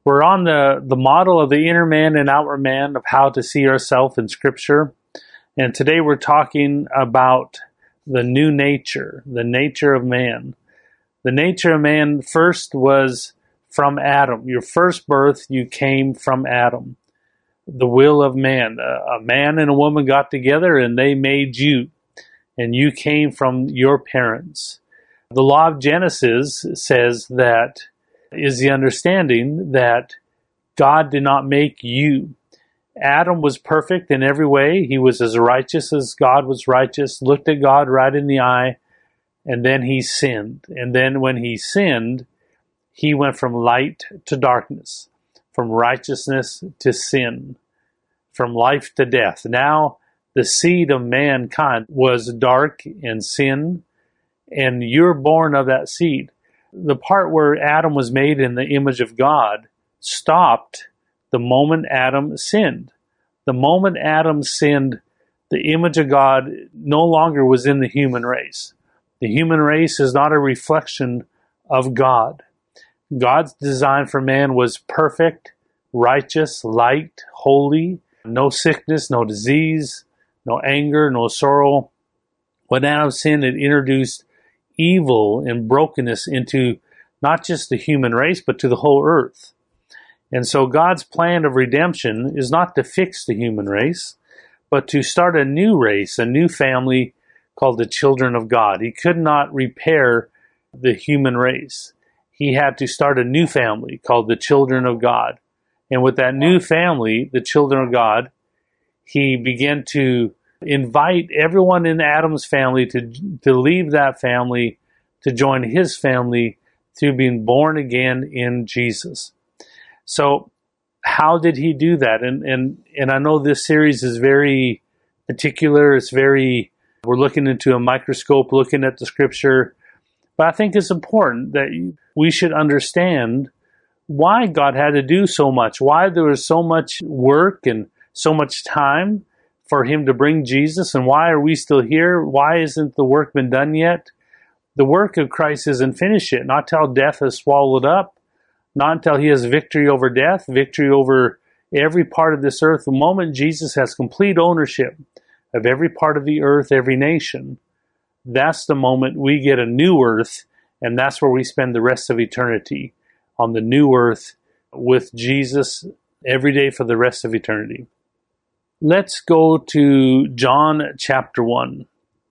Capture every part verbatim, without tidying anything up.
We're on the, the model of the inner man and outward man of how to see ourselves in Scripture. And today we're talking about the new nature, the nature of man. The nature of man first was from Adam. Your first birth, you came from Adam. The will of man. A, a man and a woman got together and they made you. And you came from your parents. The law of Genesis says that is the understanding that God did not make you. Adam was perfect in every way. He was as righteous as God was righteous, looked at God right in the eye, and then he sinned. And then when he sinned, he went from light to darkness, from righteousness to sin, from life to death. Now, the seed of mankind was dark and sin, and you're born of that seed. The part where Adam was made in the image of God stopped the moment Adam sinned. The moment Adam sinned, the image of God no longer was in the human race. The human race is not a reflection of God. God's design for man was perfect, righteous, light, holy, no sickness, no disease, no anger, no sorrow. When Adam sinned, it introduced evil and brokenness into not just the human race, but to the whole earth. And so God's plan of redemption is not to fix the human race, but to start a new race, a new family called the children of God. He could not repair the human race. He had to start a new family called the children of God. And with that new family, the children of God, he began to invite everyone in Adam's family to, to leave that family, to join his family through being born again in Jesus. So how did he do that? And, and, and I know this series is very particular. It's very, we're looking into a microscope, looking at the Scripture. But I think it's important that we should understand why God had to do so much, why there was so much work and so much time for him to bring Jesus, and why are we still here? Why isn't the work been done yet? The work of Christ isn't finished yet, not till death is swallowed up, not until he has victory over death, victory over every part of this earth. The moment Jesus has complete ownership of every part of the earth, every nation, that's the moment we get a new earth, and that's where we spend the rest of eternity, on the new earth with Jesus every day for the rest of eternity. Let's go to John chapter one.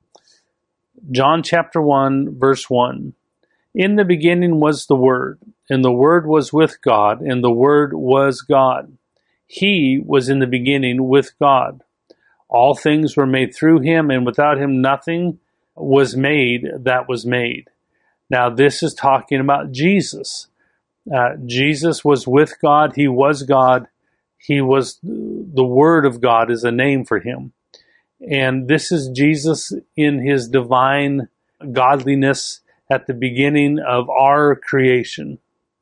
John chapter one, verse one. In the beginning was the Word, and the Word was with God, and the Word was God. He was in the beginning with God. All things were made through him, and without him nothing was made that was made. Now this is talking about Jesus. Uh, Jesus was with God. He was God. He was, the Word of God is a name for him. And this is Jesus in his divine godliness at the beginning of our creation.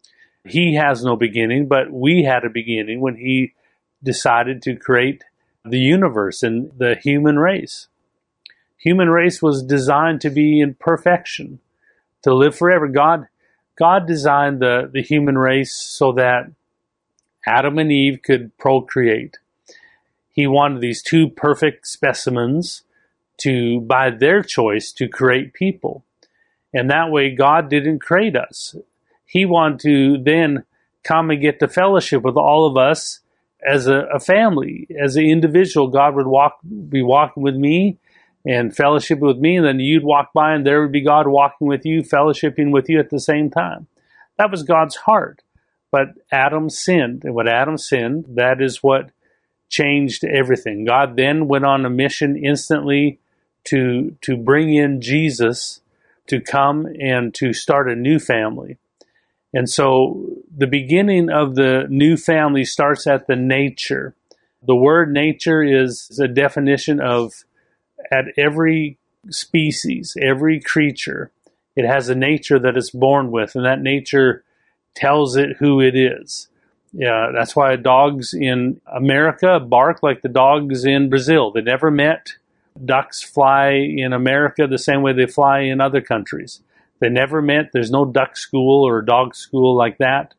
He has no beginning, but we had a beginning when he decided to create the universe and the human race. Human race was designed to be in perfection, to live forever. God, God designed the, the human race so that Adam and Eve could procreate. He wanted these two perfect specimens to, by their choice, to create people. And that way God didn't create us. He wanted to then come and get to fellowship with all of us as a, a family, as an individual. God would walk, be walking with me and fellowship with me, and then you'd walk by and there would be God walking with you, fellowshipping with you at the same time. That was God's heart. But Adam sinned, and when Adam sinned, that is what changed everything. God then went on a mission instantly to, to bring in Jesus to come and to start a new family. And so the beginning of the new family starts at the nature. The word nature is a definition of at every species, every creature, it has a nature that it's born with, and that nature tells it who it is. Yeah, that's why dogs in America bark like the dogs in Brazil. They never met. Ducks fly in America the same way they fly in other countries. They never met. There's no duck school or dog school like that.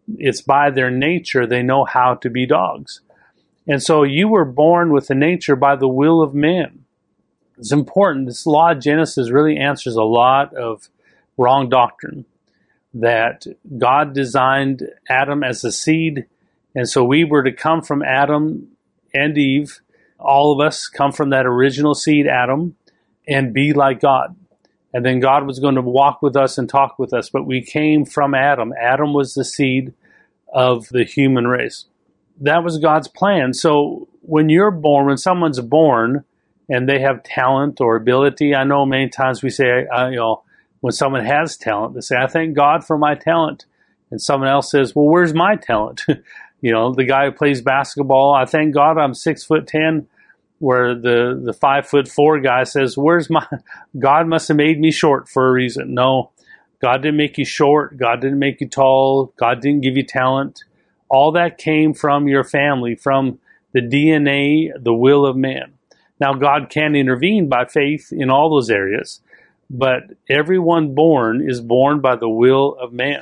It's by their nature they know how to be dogs. And so you were born with a nature by the will of man. It's important. This law of Genesis really answers a lot of wrong doctrine, that God designed Adam as a seed, and so we were to come from Adam and Eve. All of us come from that original seed, Adam, and be like God. And then God was going to walk with us and talk with us, but we came from Adam. Adam was the seed of the human race. That was God's plan. So when you're born, when someone's born and they have talent or ability, I know many times we say, uh, you know, when someone has talent, they say, I thank God for my talent. And someone else says, well, where's my talent? You know, the guy who plays basketball, I thank God I'm six foot ten, where the, the five foot four guy says, where's my, God must have made me short for a reason. No, God didn't make you short. God didn't make you tall. God didn't give you talent. All that came from your family, from the D N A, the will of man. Now, God can intervene by faith in all those areas, but everyone born is born by the will of man.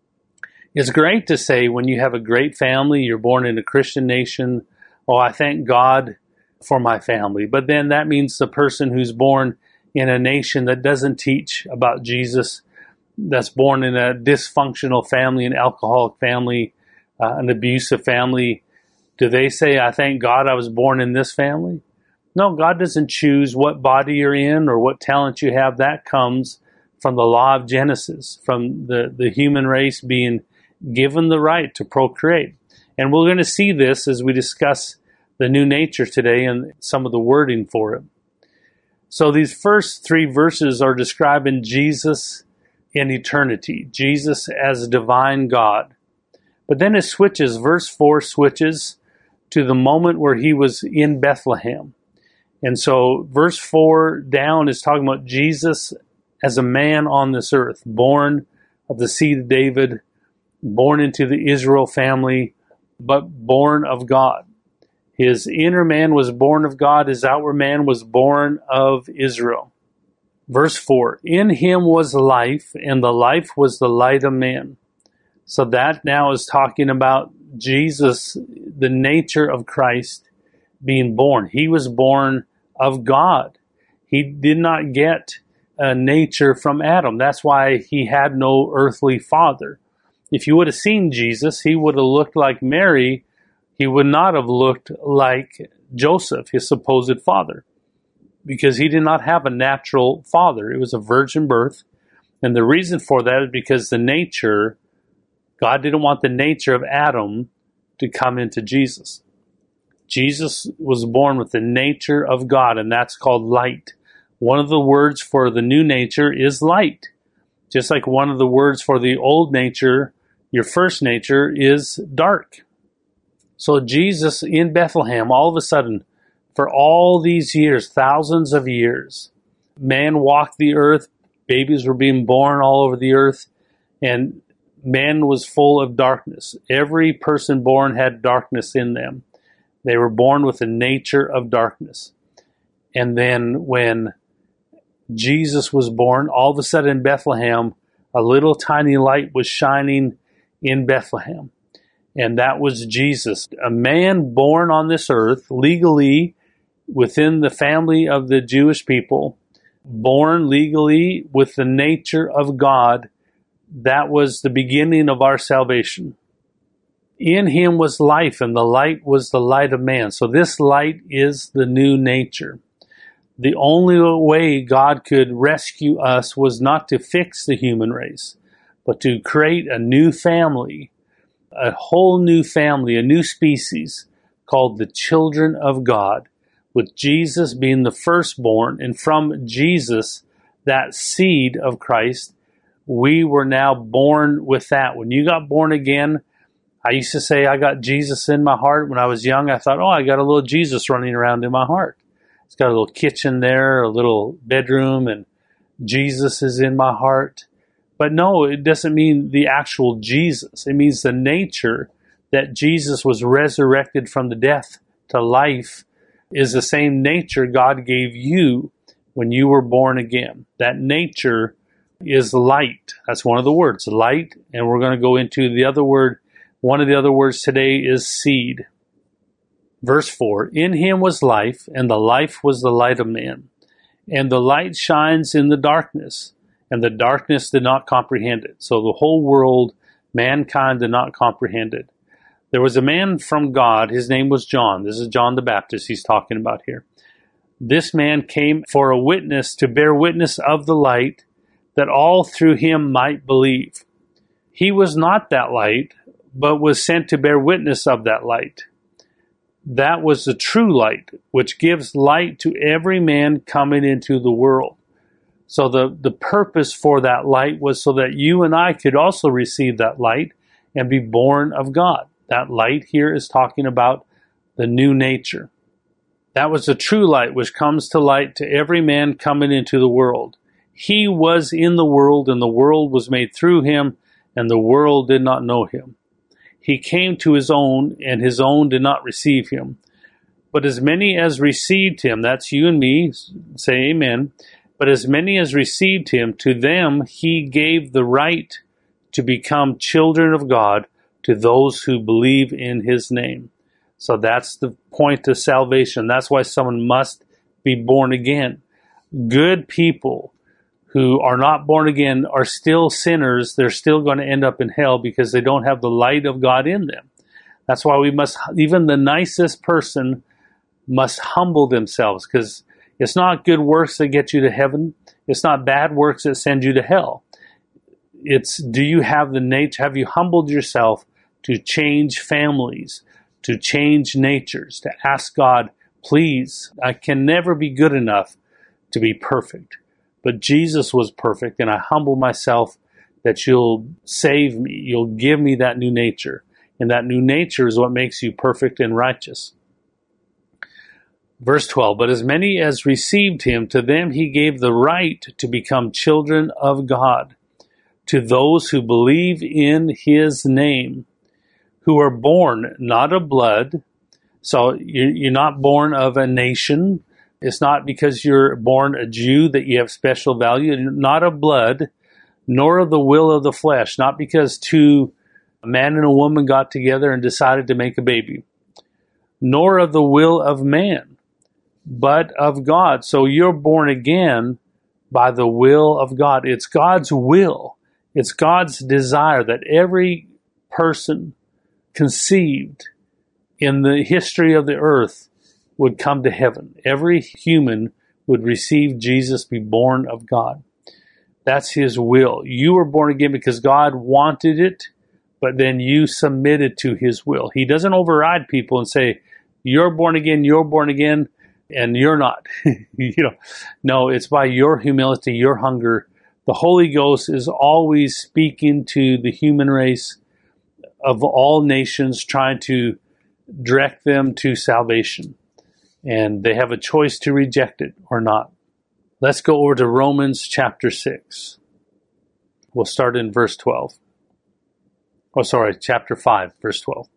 It's great to say when you have a great family, you're born in a Christian nation, oh, I thank God for my family. But then that means the person who's born in a nation that doesn't teach about Jesus, that's born in a dysfunctional family, an alcoholic family, uh, an abusive family, do they say, I thank God I was born in this family? No, God doesn't choose what body you're in or what talent you have. That comes from the law of Genesis, from the, the human race being given the right to procreate. And we're going to see this as we discuss the new nature today and some of the wording for it. So these first three verses are describing Jesus in eternity, Jesus as divine God. But then it switches, verse four switches to the moment where he was in Bethlehem. And so verse four down is talking about Jesus as a man on this earth, born of the seed of David, born into the Israel family, but born of God. His inner man was born of God. His outward man was born of Israel. Verse four, in him was life, and the life was the light of man. So that now is talking about Jesus, the nature of Christ being born. He was born of God. He did not get a nature from Adam. That's why he had no earthly father. If you would have seen Jesus, he would have looked like Mary. He would not have looked like Joseph, his supposed father, because he did not have a natural father. It was a virgin birth. And the reason for that is because the nature, God didn't want the nature of Adam to come into Jesus. Jesus was born with the nature of God, and that's called light. One of the words for the new nature is light. Just like one of the words for the old nature, your first nature, is dark. So Jesus in Bethlehem, all of a sudden, for all these years, thousands of years, man walked the earth, babies were being born all over the earth, and man was full of darkness. Every person born had darkness in them. They were born with the nature of darkness. And then when Jesus was born, all of a sudden in Bethlehem, a little tiny light was shining in Bethlehem. And that was Jesus, a man born on this earth, legally within the family of the Jewish people, born legally with the nature of God. That was the beginning of our salvation. In him was life, and the light was the light of man. So this light is the new nature. The only way God could rescue us was not to fix the human race, but to create a new family, a whole new family, a new species called the children of God, with Jesus being the firstborn. And from Jesus, that seed of Christ, we were now born with that. When you got born again, I used to say I got Jesus in my heart. When I was young, I thought, oh, I got a little Jesus running around in my heart. It's got a little kitchen there, a little bedroom, and Jesus is in my heart. But no, it doesn't mean the actual Jesus. It means the nature that Jesus was resurrected from the death to life is the same nature God gave you when you were born again. That nature is light. That's one of the words, light. And we're going to go into the other word One of the other words today is seed. Verse four, in him was life, and the life was the light of man. And the light shines in the darkness, and the darkness did not comprehend it. So the whole world, mankind did not comprehend it. There was a man from God, his name was John. This is John the Baptist he's talking about here. This man came for a witness, to bear witness of the light, that all through him might believe. He was not that light, but was sent to bear witness of that light. That was the true light, which gives light to every man coming into the world. So the, the purpose for that light was so that you and I could also receive that light and be born of God. That light here is talking about the new nature. That was the true light, which comes to light to every man coming into the world. He was in the world, and the world was made through him, and the world did not know him. He came to his own, and his own did not receive him. But as many as received him, that's you and me, say amen. But as many as received him, to them he gave the right to become children of God, to those who believe in his name. So that's the point of salvation. That's why someone must be born again. Good people who are not born again are still sinners. They're still going to end up in hell because they don't have the light of God in them. That's why we must, even the nicest person must humble themselves, because it's not good works that get you to heaven. It's not bad works that send you to hell. It's, do you have the nature, have you humbled yourself to change families, to change natures, to ask God, please, I can never be good enough to be perfect. But Jesus was perfect, and I humble myself that you'll save me. You'll give me that new nature. And that new nature is what makes you perfect and righteous. Verse twelve, but as many as received him, to them he gave the right to become children of God, to those who believe in his name, who are born not of blood. So you're not born of a nation. It's not because you're born a Jew that you have special value. Not of blood, nor of the will of the flesh. Not because two, a man and a woman got together and decided to make a baby. Nor of the will of man, but of God. So you're born again by the will of God. It's God's will. It's God's desire that every person conceived in the history of the earth would come to heaven. Every human would receive Jesus, be born of God. That's his will. You were born again because God wanted it, but then you submitted to his will. He doesn't override people and say, you're born again, you're born again, and you're not. you know, no, it's by your humility, your hunger. The Holy Ghost is always speaking to the human race of all nations, trying to direct them to salvation. And they have a choice to reject it or not. Let's go over to Romans chapter six. We'll start in verse twelve. Oh, sorry, chapter five, verse twelve.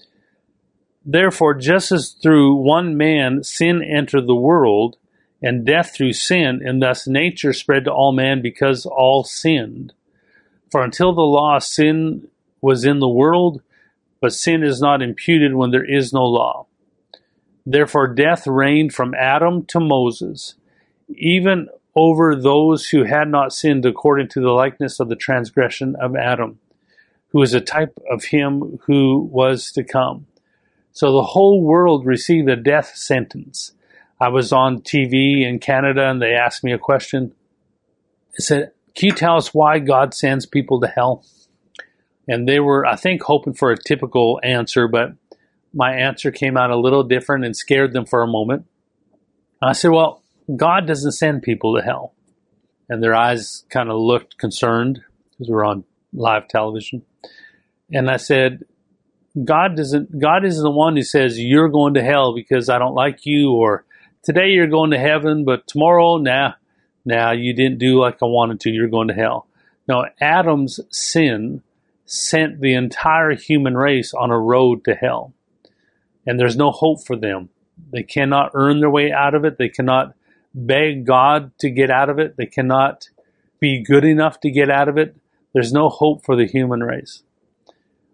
Therefore, just as through one man sin entered the world, and death through sin, and thus nature spread to all men because all sinned. For until the law, sin was in the world, but sin is not imputed when there is no law. Therefore death reigned from Adam to Moses, even over those who had not sinned according to the likeness of the transgression of Adam, who is a type of him who was to come. So the whole world received a death sentence. I was on T V in Canada, and they asked me a question. They said, can you tell us why God sends people to hell? And they were, I think, hoping for a typical answer, but my answer came out a little different and scared them for a moment. And I said, well, God doesn't send people to hell. And their eyes kind of looked concerned because we're on live television. And I said, God doesn't, God isn't the one who says you're going to hell because I don't like you, or today you're going to heaven, but tomorrow, nah, nah, you didn't do like I wanted to, you're going to hell. No, Adam's sin sent the entire human race on a road to hell. And there's no hope for them. They cannot earn their way out of it. They cannot beg God to get out of it. They cannot be good enough to get out of it. There's no hope for the human race.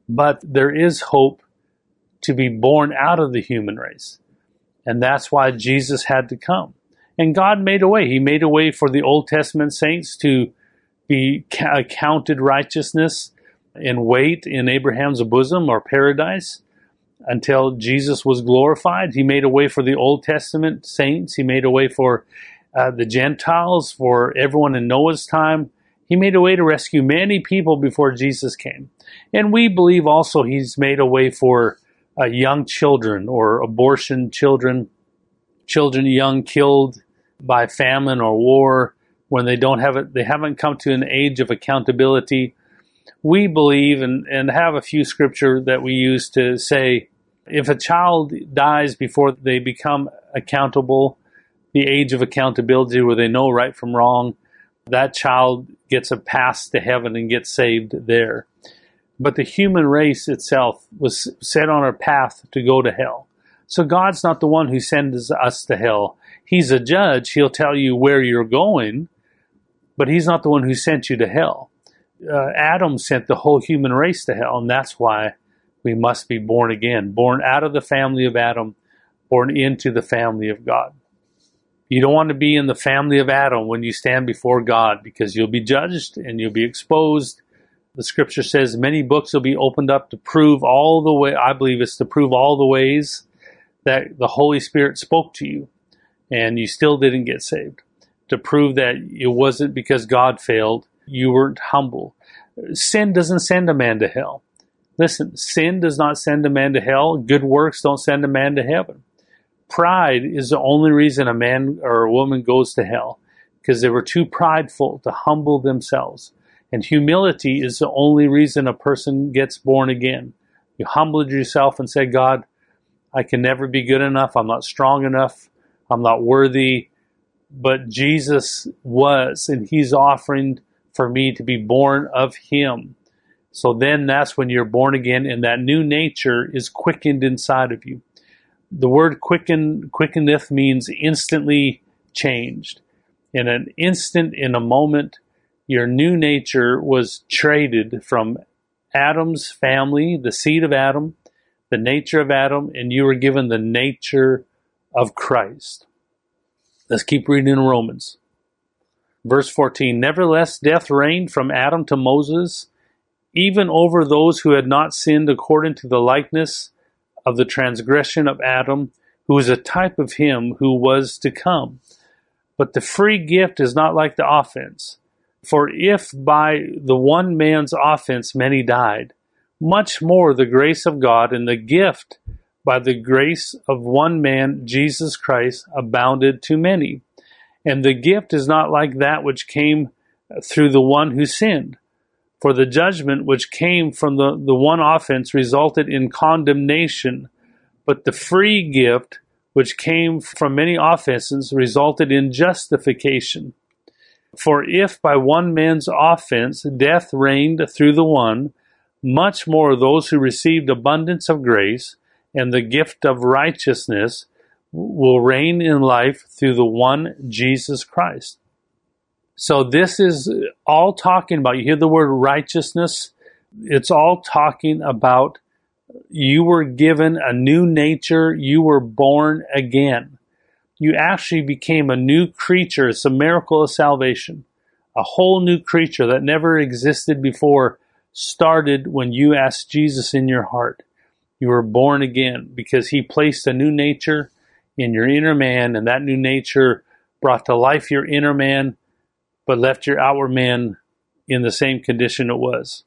But there is hope to be born out of the human race. And that's why Jesus had to come. And God made a way. He made a way for the Old Testament saints to be accounted righteousness and wait in Abraham's bosom or paradise until Jesus was glorified. He made a way for the Old Testament saints. He made a way for uh, the Gentiles, for everyone in Noah's time. He made a way to rescue many people before Jesus came. And we believe also he's made a way for uh, young children or abortion children, children young killed by famine or war when they don't have it, they haven't come to an age of accountability. We believe and, and have a few scripture that we use to say, if a child dies before they become accountable, the age of accountability where they know right from wrong, that child gets a pass to heaven and gets saved there. But the human race itself was set on a path to go to hell. So God's not the one who sends us to hell. He's a judge. He'll tell you where you're going, but he's not the one who sent you to hell. Uh, Adam sent the whole human race to hell, and that's why we must be born again, born out of the family of Adam, born into the family of God. You don't want to be in the family of Adam when you stand before God, because you'll be judged and you'll be exposed. The scripture says many books will be opened up to prove all the way, I believe it's to prove all the ways that the Holy Spirit spoke to you and you still didn't get saved. To prove that it wasn't because God failed, you weren't humble. Sin doesn't send a man to hell. Listen, sin does not send a man to hell. Good works don't send a man to heaven. Pride is the only reason a man or a woman goes to hell, because they were too prideful to humble themselves. And humility is the only reason a person gets born again. You humbled yourself and said, God, I can never be good enough. I'm not strong enough. I'm not worthy. But Jesus was, and he's offering for me to be born of him. So then that's when you're born again, and that new nature is quickened inside of you. The word quicken, quickeneth means instantly changed. In an instant, in a moment, your new nature was traded from Adam's family, the seed of Adam, the nature of Adam, and you were given the nature of Christ. Let's keep reading in Romans. Verse fourteen, nevertheless, death reigned from Adam to Moses, even over those who had not sinned according to the likeness of the transgression of Adam, who is a type of him who was to come. But the free gift is not like the offense. For if by the one man's offense many died, much more the grace of God and the gift by the grace of one man, Jesus Christ, abounded to many. And the gift is not like that which came through the one who sinned. For the judgment which came from the, the one offense resulted in condemnation, but the free gift which came from many offenses resulted in justification. For if by one man's offense death reigned through the one, much more those who received abundance of grace and the gift of righteousness will reign in life through the one Jesus Christ. So this is all talking about, you hear the word righteousness, it's all talking about you were given a new nature, you were born again. You actually became a new creature. It's a miracle of salvation. A whole new creature that never existed before started when you asked Jesus in your heart. You were born again because he placed a new nature in your inner man, and that new nature brought to life your inner man, but left your outward man in the same condition it was.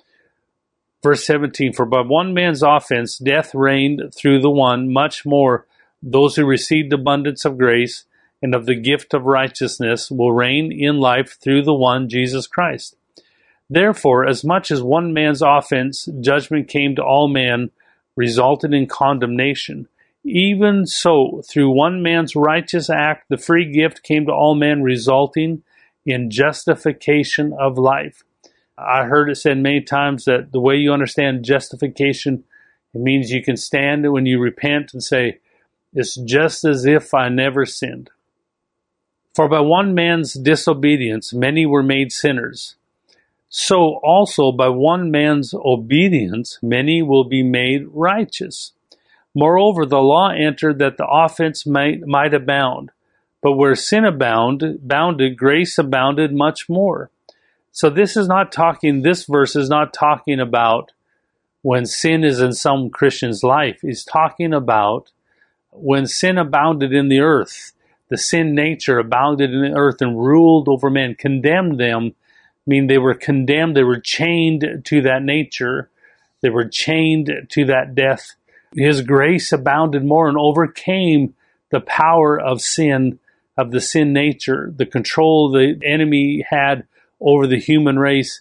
Verse seventeen, for by one man's offense death reigned through the one, much more those who received abundance of grace and of the gift of righteousness will reign in life through the one, Jesus Christ. Therefore, as much as one man's offense, judgment came to all men, resulted in condemnation, even so, through one man's righteous act, the free gift came to all men, resulting in justification of life. I heard it said many times that the way you understand justification, it means you can stand when you repent and say, it's just as if I never sinned. For by one man's disobedience, many were made sinners. so also by one man's obedience many will be made righteous. Moreover, the law entered that the offense might, might abound. But where sin abound, bounded, grace abounded much more. So this is not talking, this verse is not talking about when sin is in some Christian's life. It's talking about when sin abounded in the earth. The sin nature abounded in the earth and ruled over men, condemned them. I mean, they were condemned, they were chained to that nature. They were chained to that death. His grace abounded more and overcame the power of sin, of the sin nature, the control the enemy had over the human race.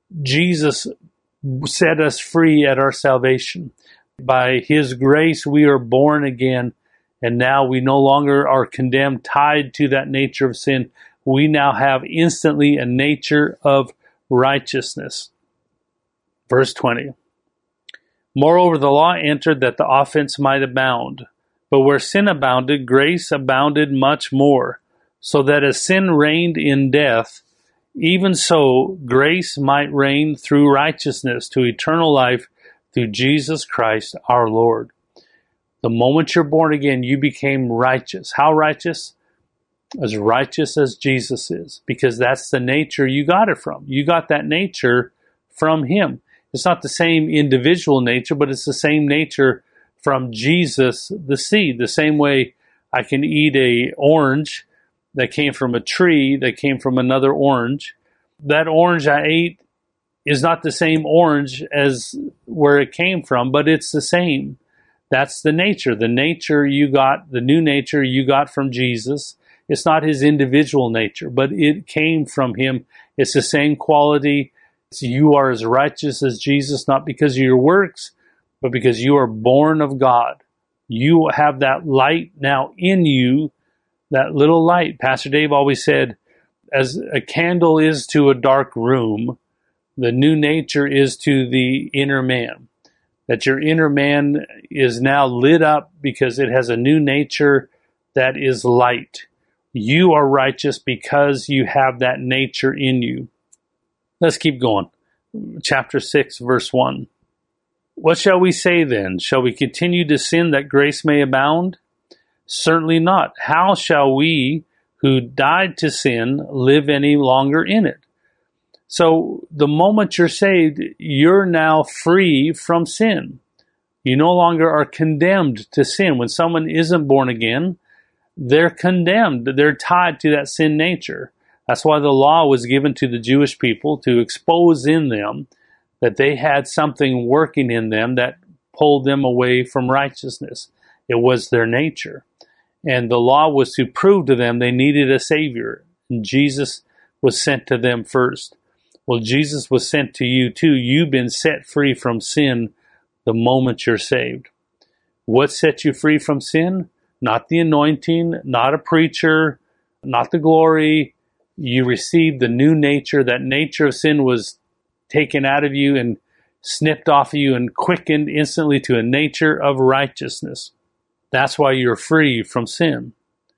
Jesus set us free at our salvation. By his grace, we are born again, and now we no longer are condemned, tied to that nature of sin. We now have instantly a nature of righteousness. Verse twenty. Moreover, the law entered that the offense might abound. But where sin abounded, grace abounded much more, so that as sin reigned in death, even so grace might reign through righteousness to eternal life through Jesus Christ our Lord. The moment you're born again, you became righteous. How righteous? As righteous as Jesus is, because that's the nature you got it from. You got that nature from him. It's not the same individual nature, but it's the same nature from Jesus, the seed. The same way I can eat a orange that came from a tree that came from another orange. That orange I ate is not the same orange as where it came from, but it's the same. That's the nature. The nature you got, the new nature you got from Jesus. It's not his individual nature, but it came from him. It's the same quality. You are as righteous as Jesus, not because of your works, but because you are born of God. You have that light now in you, that little light. Pastor Dave always said, as a candle is to a dark room, the new nature is to the inner man. That your inner man is now lit up because it has a new nature that is light. You are righteous because you have that nature in you. Let's keep going. Chapter six, verse one. What shall we say then? Shall we continue to sin that grace may abound? Certainly not. How shall we who died to sin live any longer in it? So the moment you're saved, you're now free from sin. You no longer are condemned to sin. When someone isn't born again, they're condemned. They're tied to that sin nature. That's why the law was given to the Jewish people to expose in them that they had something working in them that pulled them away from righteousness. It was their nature. And the law was to prove to them they needed a Savior. And Jesus was sent to them first. Well, Jesus was sent to you too. You've been set free from sin the moment you're saved. What set you free from sin? Not the anointing, not a preacher, not the glory. You received the new nature. That nature of sin was taken out of you and snipped off of you and quickened instantly to a nature of righteousness. That's why you're free from sin.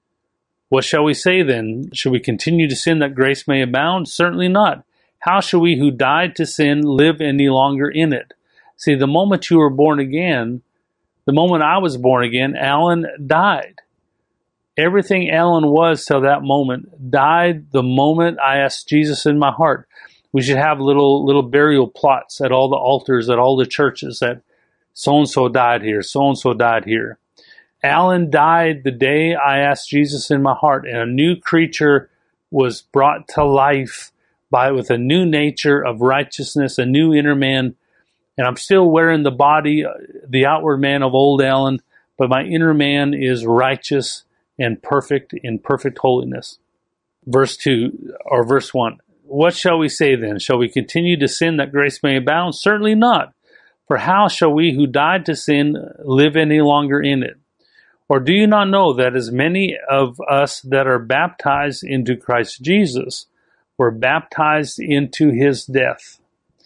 What shall we say then? Should we continue to sin that grace may abound? Certainly not. How shall we who died to sin live any longer in it? See, the moment you were born again, the moment I was born again, Alan died. Everything Alan was till that moment died the moment I asked Jesus in my heart. We should have little little burial plots at all the altars, at all the churches, that so-and-so died here, so-and-so died here. Alan died the day I asked Jesus in my heart, and a new creature was brought to life by with a new nature of righteousness, a new inner man. And I'm still wearing the body, the outward man of old Alan, but my inner man is righteous and perfect in perfect holiness. Verse two, or verse one. What shall we say then? Shall we continue to sin that grace may abound? Certainly not. For how shall we who died to sin live any longer in it? Or do you not know that as many of us that are baptized into Christ Jesus were baptized into his death?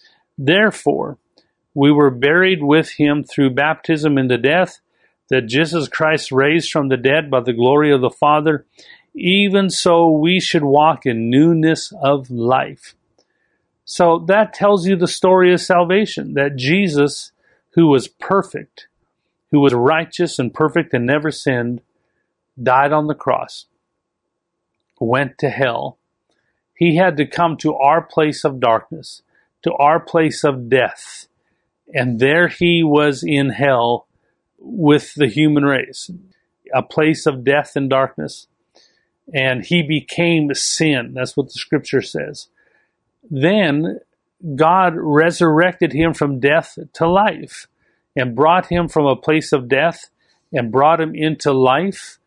Therefore, we were buried with him through baptism into death, that just as Christ raised from the dead by the glory of the Father, even so we should walk in newness of life. So that tells you the story of salvation, that Jesus, who was perfect, who was righteous and perfect and never sinned, died on the cross, went to hell. He had to come to our place of darkness, to our place of death. And there he was in hell with the human race, a place of death and darkness. And he became sin. That's what the scripture says. Then God resurrected him from death to life and brought him from a place of death and brought him into life.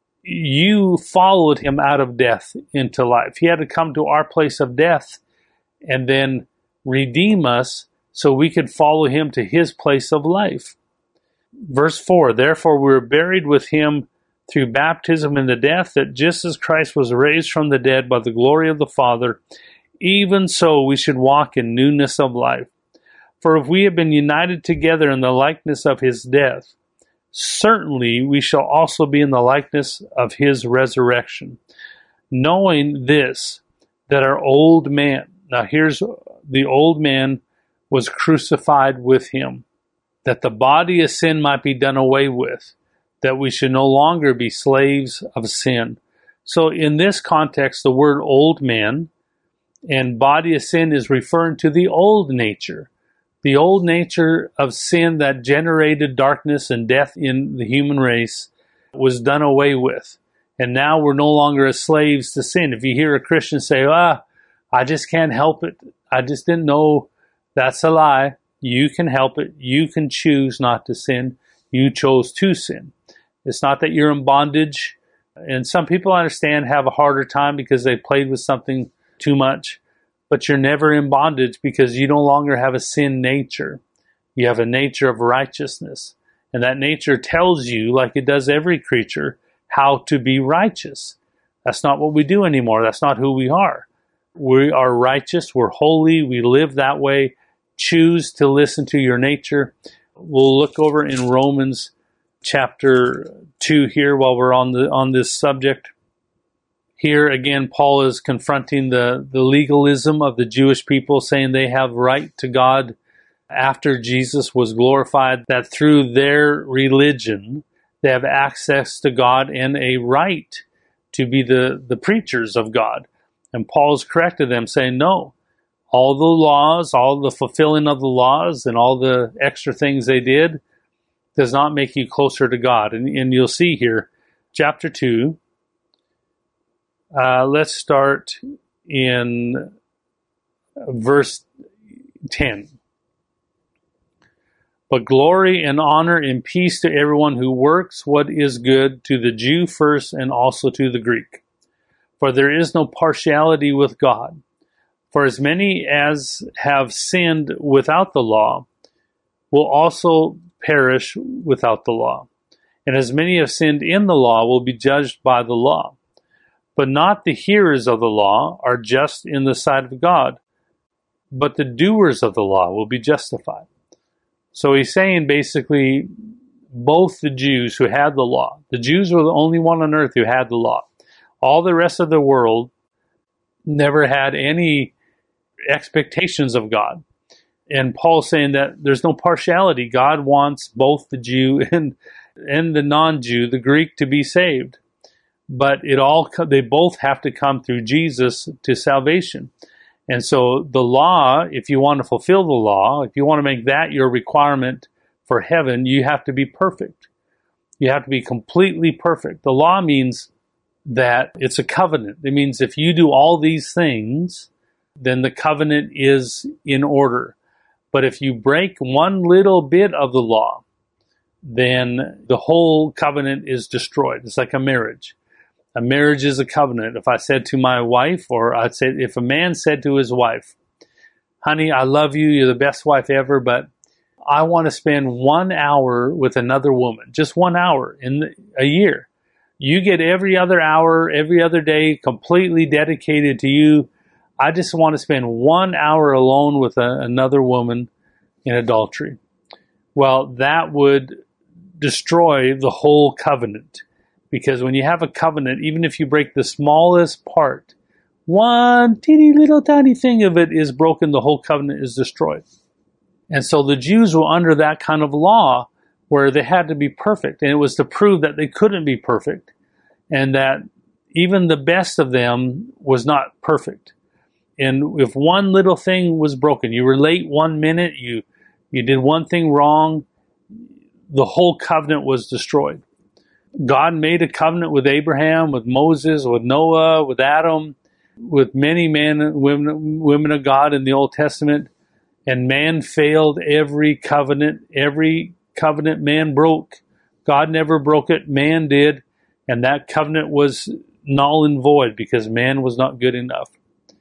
You followed him out of death into life. He had to come to our place of death and then redeem us so we could follow him to his place of life. Verse four, therefore we were buried with him through baptism into death, that just as Christ was raised from the dead by the glory of the Father, even so we should walk in newness of life. For if we have been united together in the likeness of his death, certainly we shall also be in the likeness of his resurrection. Knowing this, that our old man, now here's the old man was crucified with him, that the body of sin might be done away with, that we should no longer be slaves of sin. So in this context, the word old man and body of sin is referring to the old nature, the old nature of sin that generated darkness and death in the human race was done away with. And now we're no longer as slaves to sin. If you hear a Christian say, ah, I just can't help it, I just didn't know, that's a lie. You can help it. You can choose not to sin. You chose to sin. It's not that you're in bondage. And some people, I understand, have a harder time because they played with something too much. But you're never in bondage because you no longer have a sin nature. You have a nature of righteousness. And that nature tells you, like it does every creature, how to be righteous. That's not what we do anymore. That's not who we are. We are righteous. We're holy. We live that way. Choose to listen to your nature. We'll look over in Romans chapter two here while we're on the on this subject. Here again, Paul is confronting the, the legalism of the Jewish people, saying they have right to God after Jesus was glorified, that through their religion, they have access to God and a right to be the, the preachers of God. And Paul's corrected them, saying, no, all the laws, all the fulfilling of the laws and all the extra things they did does not make you closer to God. And, and you'll see here, chapter two, uh, let's start in verse ten. But glory and honor and peace to everyone who works what is good, to the Jew first and also to the Greek. For there is no partiality with God. For as many as have sinned without the law will also perish without the law. And as many have sinned in the law will be judged by the law. But not the hearers of the law are just in the sight of God, but the doers of the law will be justified. So he's saying basically both the Jews who had the law, the Jews were the only one on earth who had the law. All the rest of the world never had any expectations of God. And Paul's saying that there's no partiality. God wants both the Jew and and the non-Jew, the Greek, to be saved. But it all they both have to come through Jesus to salvation. And so the law, if you want to fulfill the law, if you want to make that your requirement for heaven, you have to be perfect. You have to be completely perfect. The law means that it's a covenant. It means if you do all these things, then the covenant is in order. But if you break one little bit of the law, then the whole covenant is destroyed. It's like a marriage. A marriage is a covenant. If I said to my wife, or I'd say, if a man said to his wife, honey, I love you, you're the best wife ever, but I want to spend one hour with another woman, just one hour in a year. You get every other hour, every other day completely dedicated to you. I just want to spend one hour alone with a, another woman in adultery. Well, that would destroy the whole covenant. Because when you have a covenant, even if you break the smallest part, one teeny little tiny thing of it is broken, the whole covenant is destroyed. And so the Jews were under that kind of law where they had to be perfect. And it was to prove that they couldn't be perfect and that even the best of them was not perfect. And if one little thing was broken, you were late one minute, you you did one thing wrong, the whole covenant was destroyed. God made a covenant with Abraham, with Moses, with Noah, with Adam, with many men and women, women of God in the Old Testament. And man failed every covenant. Every covenant man broke. God never broke it. Man did. And that covenant was null and void because man was not good enough.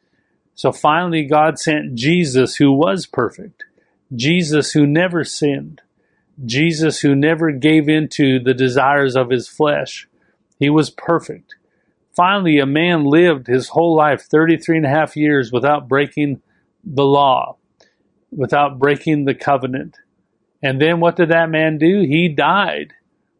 So finally, God sent Jesus, who was perfect. Jesus, who never sinned. Jesus, who never gave in to the desires of his flesh. He was perfect. Finally, a man lived his whole life, thirty-three and a half years, without breaking the law, without breaking the covenant. And then what did that man do? He died.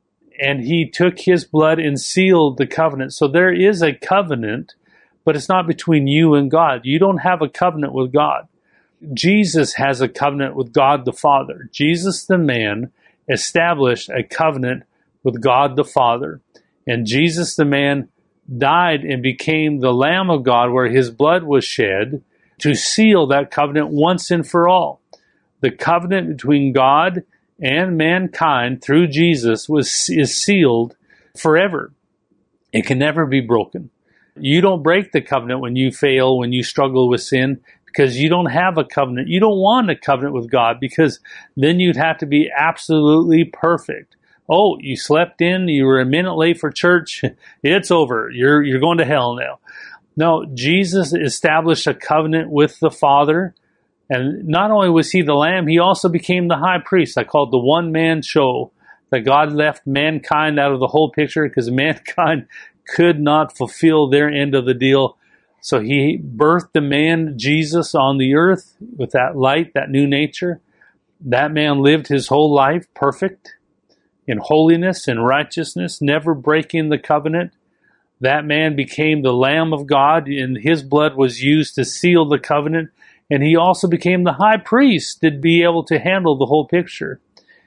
And he took his blood and sealed the covenant. So there is a covenant, but it's not between you and God. You don't have a covenant with God. Jesus has a covenant with God the Father. Jesus the man established a covenant with God the Father. And Jesus the man died and became the Lamb of God where his blood was shed to seal that covenant once and for all. The covenant between God and mankind through Jesus was is sealed forever. It can never be broken. You don't break the covenant when you fail, when you struggle with sin, because you don't have a covenant. You don't want a covenant with God because then you'd have to be absolutely perfect. Oh, you slept in, you were a minute late for church, it's over. You're you're going to hell now. No, Jesus established a covenant with the Father. And not only was he the Lamb, he also became the high priest. I call it the one-man show, that God left mankind out of the whole picture because mankind could not fulfill their end of the deal. So he birthed the man, Jesus, on the earth with that light, that new nature. That man lived his whole life perfect in holiness and righteousness, never breaking the covenant. That man became the Lamb of God, and his blood was used to seal the covenant. And he also became the high priest to be able to handle the whole picture.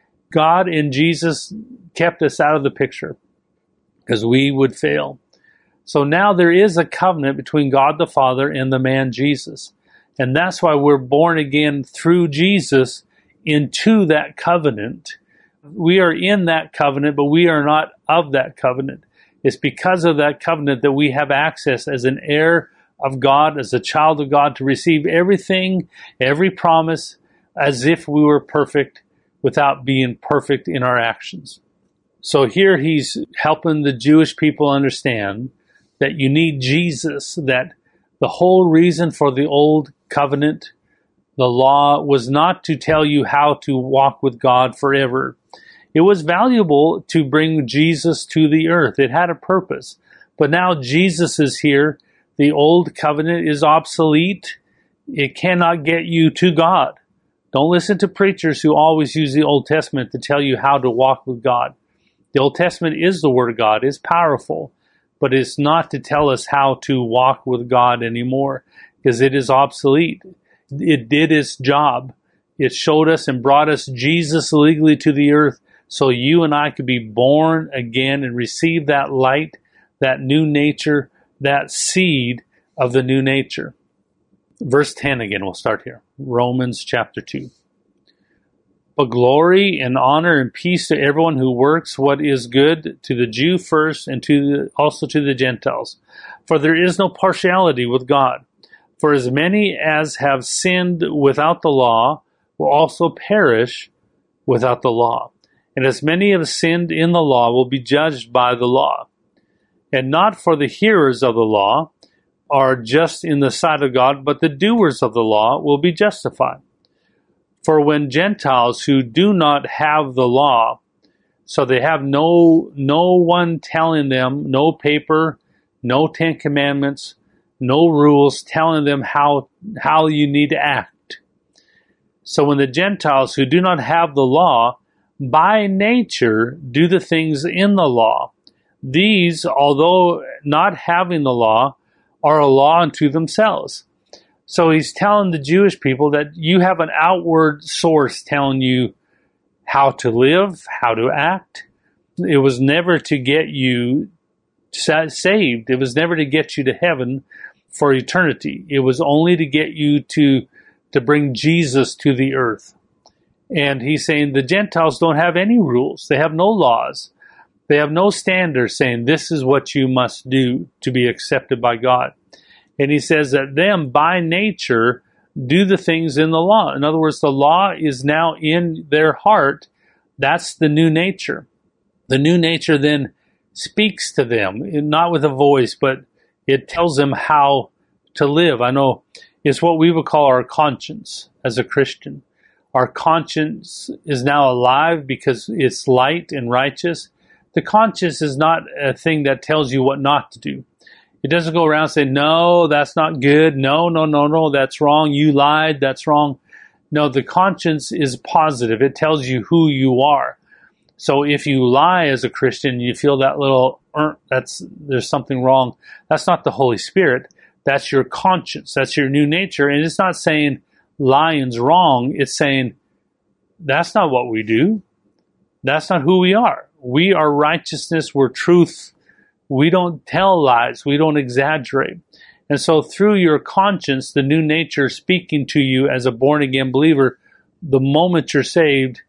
God and Jesus kept us out of the picture because we would fail. So now there is a covenant between God the Father and the man Jesus. And that's why we're born again through Jesus into that covenant. We are in that covenant, but we are not of that covenant. It's because of that covenant that we have access as an heir of God, as a child of God, to receive everything, every promise, as if we were perfect without being perfect in our actions. So here he's helping the Jewish people understand that you need Jesus, that the whole reason for the old covenant, the law, was not to tell you how to walk with God forever. It was valuable to bring Jesus to the earth. It had a purpose. But now Jesus is here. The old covenant is obsolete. It cannot get you to God. Don't listen to preachers who always use the Old Testament to tell you how to walk with God. The Old Testament is the Word of God. It's powerful, but it's not to tell us how to walk with God anymore because it is obsolete. It did its job. It showed us and brought us Jesus legally to the earth so you and I could be born again and receive that light, that new nature, that seed of the new nature. Verse ten again, we'll start here. Romans chapter two. But glory and honor and peace to everyone who works what is good, to the Jew first and to the, also to the Gentiles. For there is no partiality with God. For as many as have sinned without the law will also perish without the law. And as many have sinned in the law will be judged by the law. And not for the hearers of the law are just in the sight of God, but the doers of the law will be justified. For when Gentiles who do not have the law, so they have no no one telling them, no paper, no Ten Commandments, no rules telling them how how you need to act. So when the Gentiles who do not have the law, by nature do the things in the law, these, although not having the law, are a law unto themselves. So he's telling the Jewish people that you have an outward source telling you how to live, how to act. It was never to get you saved. It was never to get you to heaven for eternity. It was only to get you to, to bring Jesus to the earth. And he's saying the Gentiles don't have any rules. They have no laws. They have no standards saying this is what you must do to be accepted by God. And he says that them, by nature, do the things in the law. In other words, the law is now in their heart. That's the new nature. The new nature then speaks to them, not with a voice, but it tells them how to live. I know it's what we would call our conscience as a Christian. Our conscience is now alive because it's light and righteous. The conscience is not a thing that tells you what not to do. It doesn't go around saying, no, that's not good. No, no, no, no, that's wrong. You lied. That's wrong. No, the conscience is positive. It tells you who you are. So if you lie as a Christian, you feel that little, er, that's there's something wrong. That's not the Holy Spirit. That's your conscience. That's your new nature. And it's not saying lying's wrong. It's saying that's not what we do. That's not who we are. We are righteousness. We're truth. We don't tell lies. We don't exaggerate. And so through your conscience, the new nature speaking to you as a born-again believer, the moment you're saved,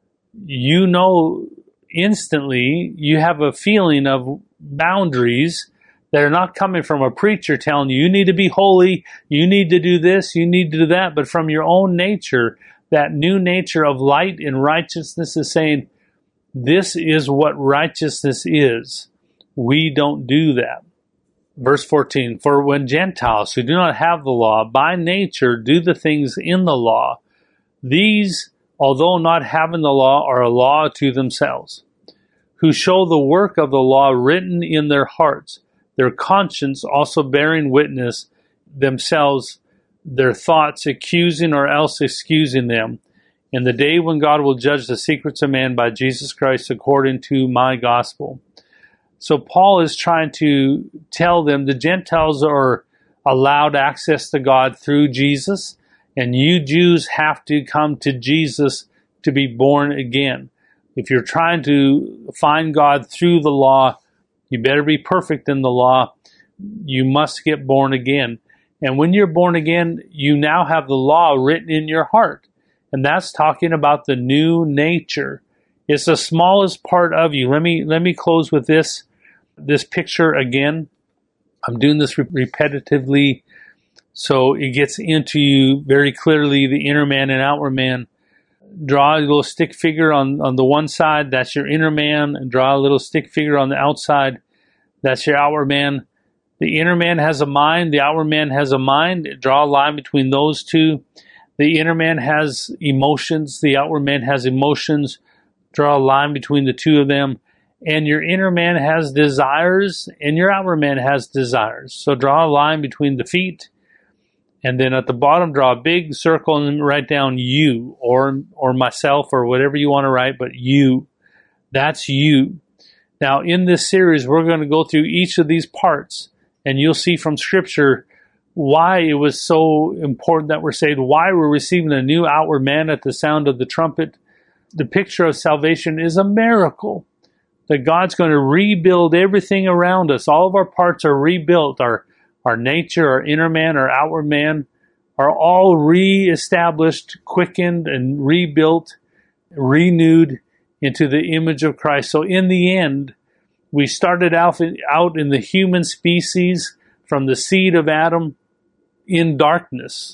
you know instantly, you have a feeling of boundaries that are not coming from a preacher telling you, you need to be holy, you need to do this, you need to do that, but from your own nature, that new nature of light and righteousness is saying, this is what righteousness is. We don't do that. Verse fourteen, for when Gentiles who do not have the law by nature do the things in the law, these, although not having the law, are a law to themselves, who show the work of the law written in their hearts, their conscience also bearing witness themselves, their thoughts accusing or else excusing them, in the day when God will judge the secrets of man by Jesus Christ according to my gospel. So Paul is trying to tell them the Gentiles are allowed access to God through Jesus, and you Jews have to come to Jesus to be born again. If you're trying to find God through the law, you better be perfect in the law. You must get born again. And when you're born again, you now have the law written in your heart. And that's talking about the new nature. It's the smallest part of you. Let me let me close with this. This picture again. I'm doing this re- repetitively so it gets into you very clearly, the inner man and outward man. Draw a little stick figure on, on the one side, that's your inner man, and draw a little stick figure on the outside, that's your outward man. The inner man has a mind, the outward man has a mind. Draw a line between those two. The inner man has emotions, the outward man has emotions. Draw a line between the two of them. And your inner man has desires, and your outward man has desires. So draw a line between the feet, and then at the bottom, draw a big circle and write down you, or or myself, or whatever you want to write, but you. That's you. Now, in this series, we're going to go through each of these parts, and you'll see from Scripture why it was so important that we're saved, why we're receiving a new outward man at the sound of the trumpet. The picture of salvation is a miracle. That God's going to rebuild everything around us. All of our parts are rebuilt. Our, our nature, our inner man, our outward man are all reestablished, quickened, and rebuilt, renewed into the image of Christ. So in the end, we started out in, out in the human species from the seed of Adam in darkness,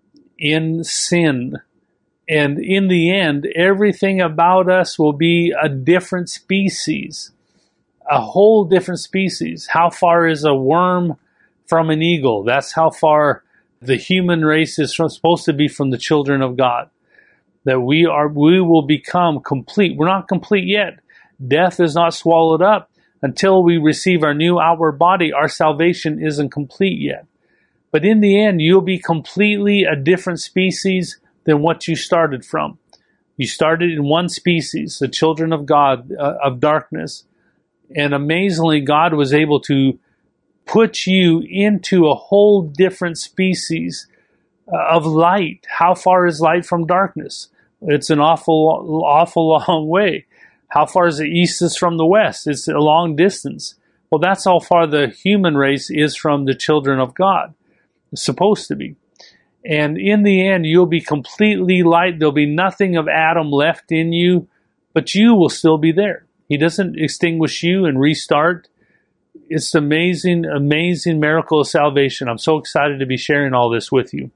in sin. And in the end, everything about us will be a different species, a whole different species. How far is a worm from an eagle? That's how far the human race is from, supposed to be from the children of God. That we are, we will become complete. We're not complete yet. Death is not swallowed up. Until we receive our new outward body, our salvation isn't complete yet. But in the end, you'll be completely a different species than what you started from. You started in one species, the children of God, uh, of darkness. And amazingly, God was able to puts you into a whole different species of light. How far is light from darkness? It's an awful, awful long way. How far is the east is from the west? It's a long distance. Well, that's how far the human race is from the children of God. It's supposed to be. And in the end, you'll be completely light. There'll be nothing of Adam left in you, but you will still be there. He doesn't extinguish you and restart. It's an amazing, amazing miracle of salvation. I'm so excited to be sharing all this with you.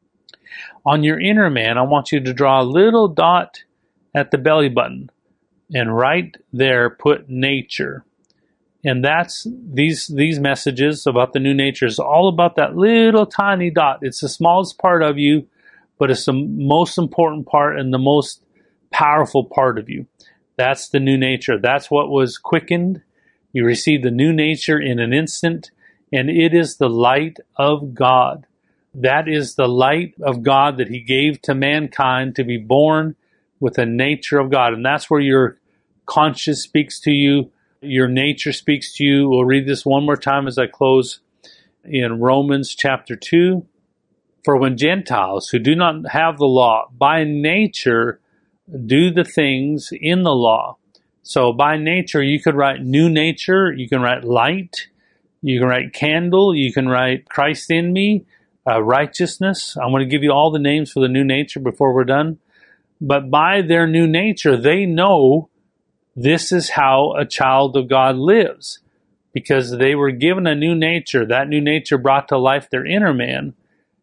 On your inner man, I want you to draw a little dot at the belly button, and right there put nature. And that's these these messages about the new nature is all about that little tiny dot. It's the smallest part of you, but it's the most important part and the most powerful part of you. That's the new nature. That's what was quickened. You receive the new nature in an instant, and it is the light of God. That is the light of God that He gave to mankind to be born with the nature of God. And that's where your conscience speaks to you. Your nature speaks to you. We'll read this one more time as I close in Romans chapter two. For when Gentiles who do not have the law by nature do the things in the law. So by nature, you could write new nature. You can write light. You can write candle. You can write Christ in me. Uh, righteousness. I'm going to give you all the names for the new nature before we're done. But by their new nature, they know this is how a child of God lives, because they were given a new nature. That new nature brought to life their inner man,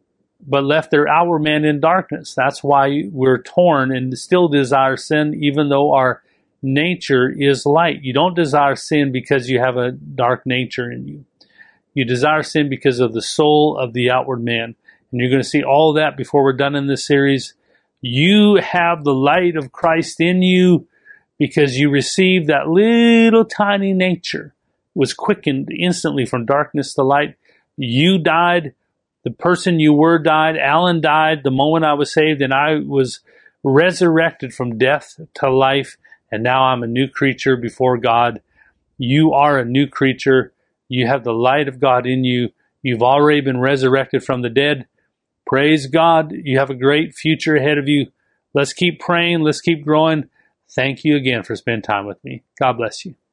but left their outward man in darkness. That's why we're torn and still desire sin, even though our nature is light. You don't desire sin because you have a dark nature in you. You desire sin because of the soul of the outward man. And you're going to see all of that before we're done in this series. You have the light of Christ in you because you received that little tiny nature. It was quickened instantly from darkness to light. You died. The person you were died. Alan died the moment I was saved, and I was resurrected from death to life. And now I'm a new creature before God. You are a new creature. You have the light of God in you. You've already been resurrected from the dead. Praise God. You have a great future ahead of you. Let's keep praying. Let's keep growing. Thank you again for spending time with me. God bless you.